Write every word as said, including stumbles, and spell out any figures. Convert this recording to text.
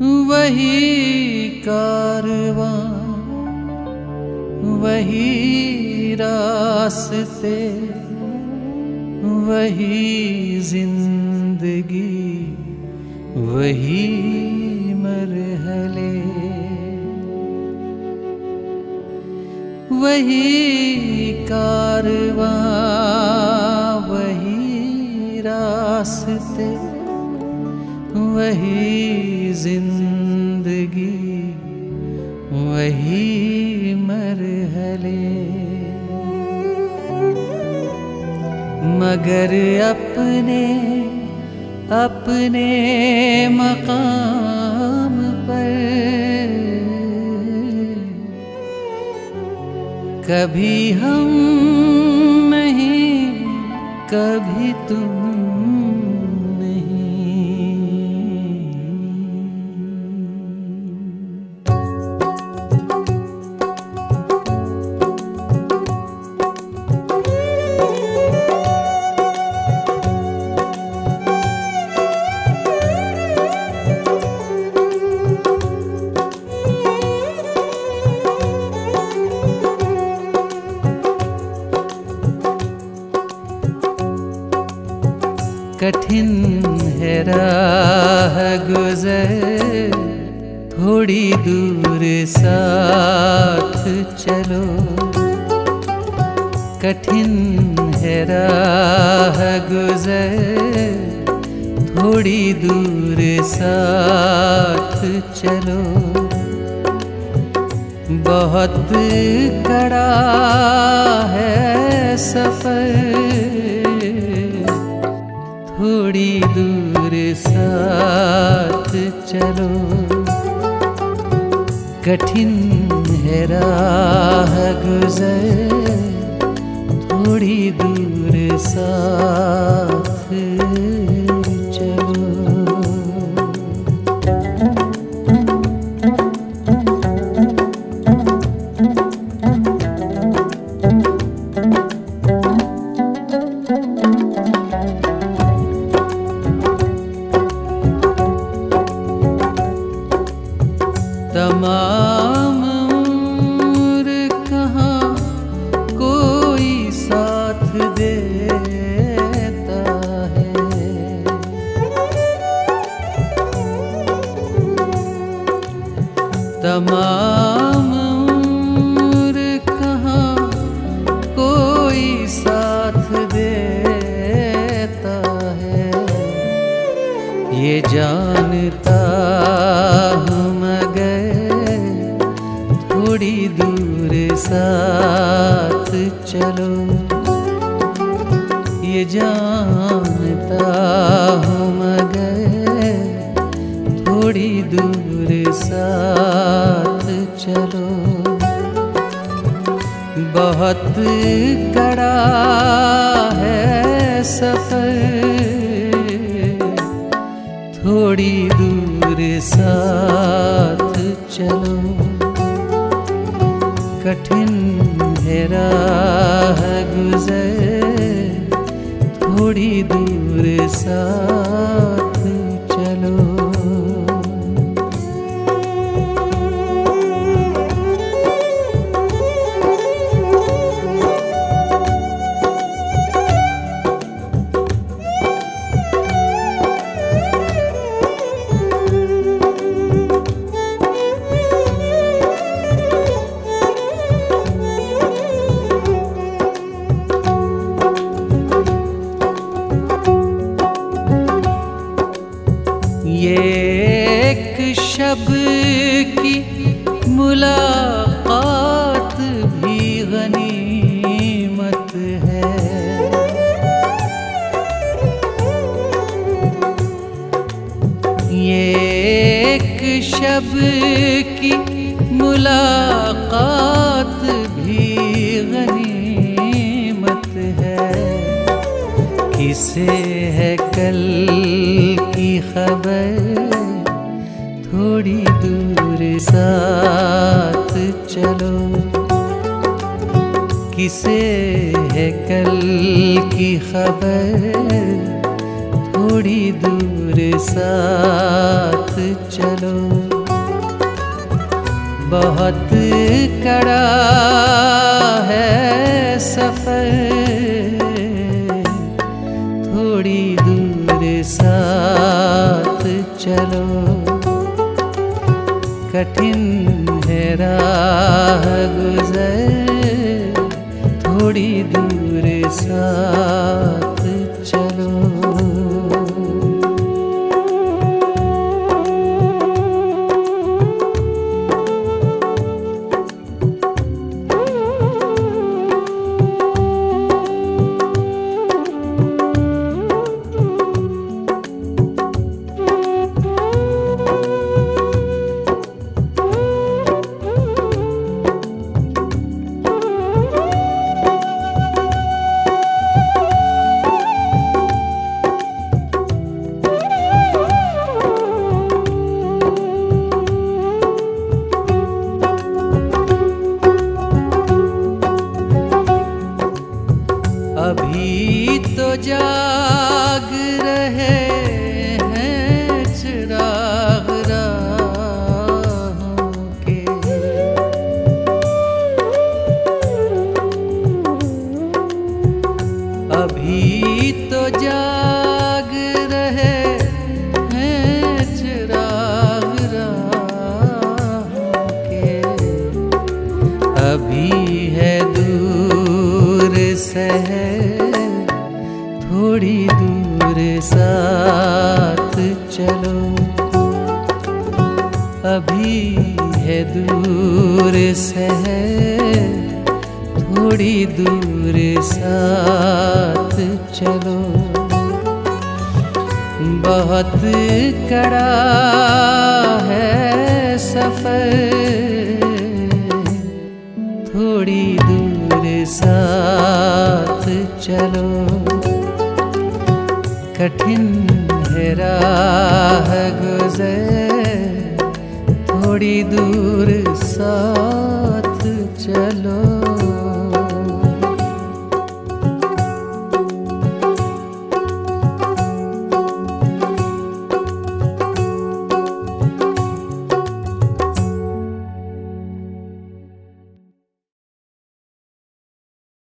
वही कारवां वही रास्ते वही जिंदगी वही मरहले, वही कारवां वही रास्ते वही जिंदगी वही मरहले। मगर अपने अपने मकाम पर कभी हम नहीं कभी तुम कठिन है राह गुज़र थोड़ी दूर साथ चलो, कठिन है राह गुज़र थोड़ी दूर साथ चलो। बहुत कड़ा है सफ़र थोड़ी दूर साथ चलो, कठिन है राह गुज़र थोड़ी दूर साथ चलो। तमाम उम्र कहाँ कोई साथ देता है, तमाम उम्र कहाँ कोई साथ देता है। ये जानता हूँ मगर थोड़ी दूर साथ चलो, ये जानता हूँ मगर थोड़ी दूर साथ चलो। बहुत कड़ा है सफ़र थोड़ी दूर साथ चलो, कठिन है राह गुज़र थोड़ी दूर साथ चलो। ये एक शब की मुलाकात भी गनीमत है, ये एक शब की मुलाकात भी गनीमत है। किसे है कल की खबर थोड़ी दूर साथ चलो, किसे है कल की खबर थोड़ी दूर साथ चलो। बहुत कड़ा है सफर, थोड़ी दूर साथ चलो। कठिन है राह गुजर, थोड़ी दूर साथ चलो। अभी तो जाग रहे हैं चिराग राहों के, अभी तो जाग रहे हैं चिराग राहों के। अभी है दूर शहर, थोड़ी दूर साथ चलो। अभी है दूर शहर, थोड़ी दूर साथ चलो। बहुत कड़ा है सफर, थोड़ी दूर साथ चलो। कठिन है राह गुजर, थोड़ी दूर साथ